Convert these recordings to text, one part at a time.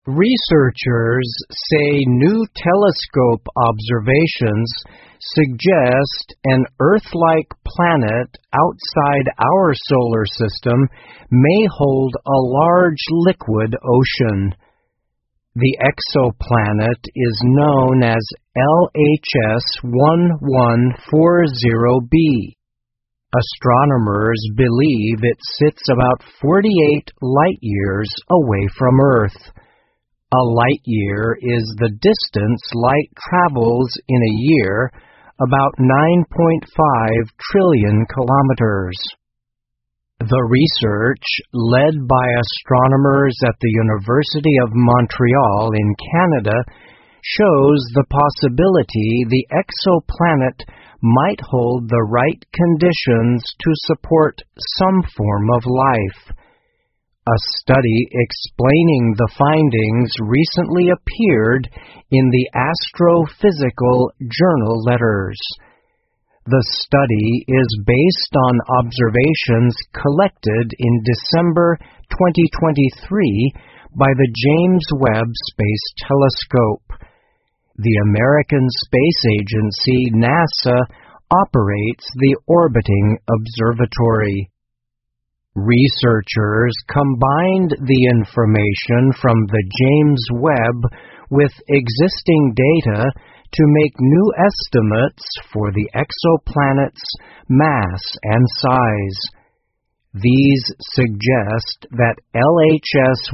Researchers say new telescope observations suggest an Earth-like planet outside our solar system may hold a large liquid ocean. The exoplanet is known as LHS 1140b. Astronomers believe it sits about 48 light-years away from Earth. A light-year is the distance light travels in a year, about 9.5 trillion kilometers. The research, led by astronomers at the University of Montreal in Canada, shows the possibility the exoplanet might hold the right conditions to support some form of life. A study explaining the findings recently appeared in the Astrophysical Journal Letters. The study is based on observations collected in December 2023 by the James Webb Space Telescope. The American Space Agency, NASA, operates the orbiting observatory. Researchers combined the information from the James Webb with existing data to make new estimates for the exoplanet's mass and size. These suggest that LHS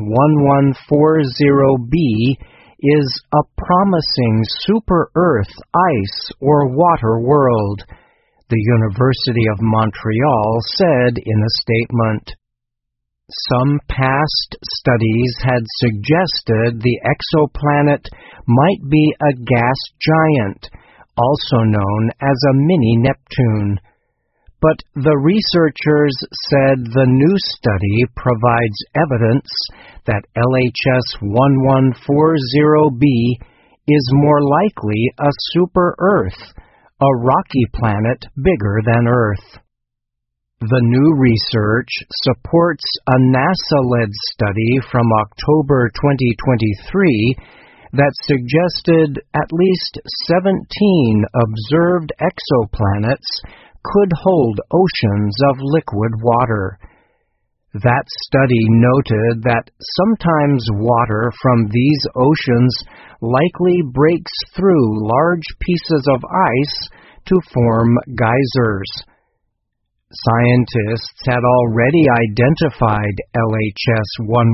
1140b is a promising super-Earth ice or water world, the University of Montreal said in a statement. Some past studies had suggested the exoplanet might be a gas giant, also known as a mini-Neptune. But the researchers said the new study provides evidence that LHS 1140b is more likely a super-Earth, a rocky planet bigger than Earth. The new research supports a NASA-led study from October 2023 that suggested at least 17 observed exoplanets could hold oceans of liquid water. That study noted that sometimes water from these oceans likely breaks through large pieces of ice to form geysers. Scientists had already identified LHS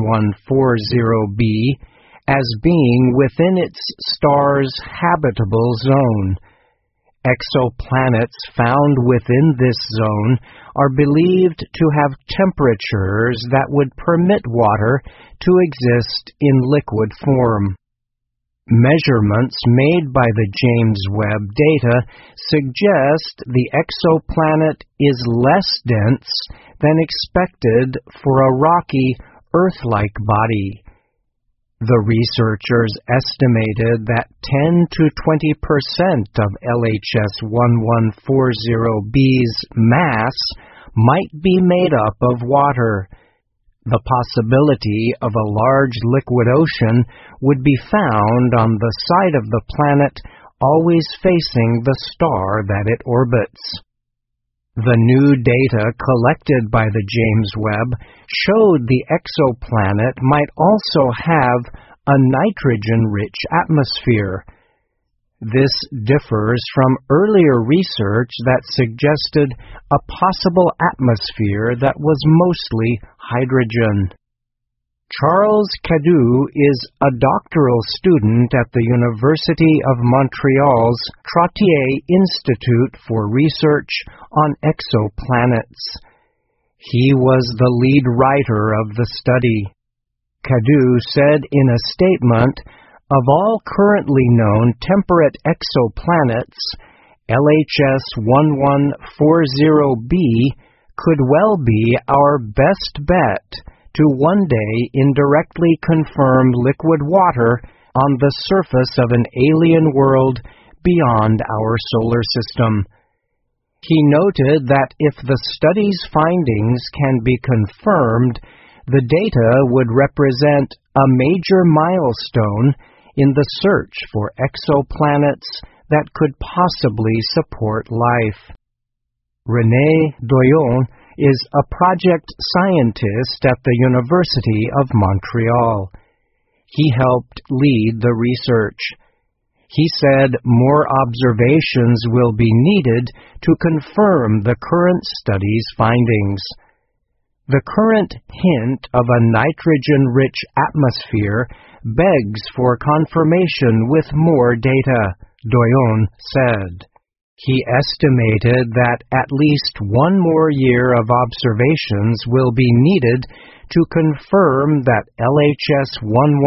1140b as being within its star's habitable zone. Exoplanets found within this zone are believed to have temperatures that would permit water to exist in liquid form. Measurements made by the James Webb data suggest the exoplanet is less dense than expected for a rocky, Earth-like body. The researchers estimated that 10 to 20% of LHS 1140b's mass might be made up of water. The possibility of a large liquid ocean would be found on the side of the planet always facing the star that it orbits. The new data collected by the James Webb showed the exoplanet might also have a nitrogen-rich atmosphere. This differs from earlier research that suggested a possible atmosphere that was mostly hydrogen. Charles Cadieux is a doctoral student at the University of Montreal's Trottier Institute for Research on Exoplanets. He was the lead writer of the study. Cadieux said in a statement, "Of all currently known temperate exoplanets, LHS 1140b could well be our best bet to one day indirectly confirm liquid water on the surface of an alien world beyond our solar system." He noted that if the study's findings can be confirmed, The data would represent a major milestone in the search for exoplanets that could possibly support life. René Doyon is a project scientist at the University of Montreal. He helped lead the research. He said more observations will be needed to confirm the current study's findings. The current hint of a nitrogen-rich atmosphere begs for confirmation with more data, Doyon said. He estimated that at least one more year of observations will be needed to confirm that LHS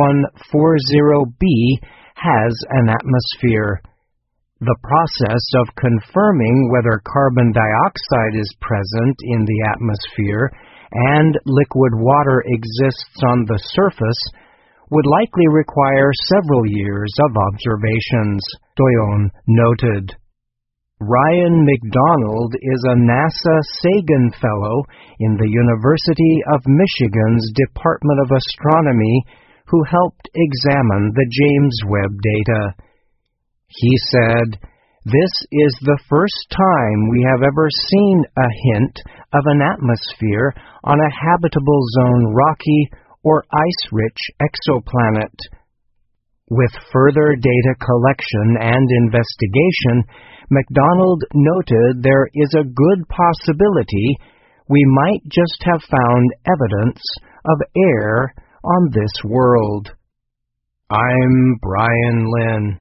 1140b has an atmosphere. The process of confirming whether carbon dioxide is present in the atmosphere and liquid water exists on the surface would likely require several years of observations, Doyon noted. Ryan McDonald is a NASA Sagan Fellow in the University of Michigan's Department of Astronomy who helped examine the James Webb data. He said, "This is the first time we have ever seen a hint of an atmosphere on a habitable zone rocky or ice-rich exoplanet." With further data collection and investigation, McDonald noted there is a good possibility we might just have found evidence of air on this world. I'm Brian Lynn.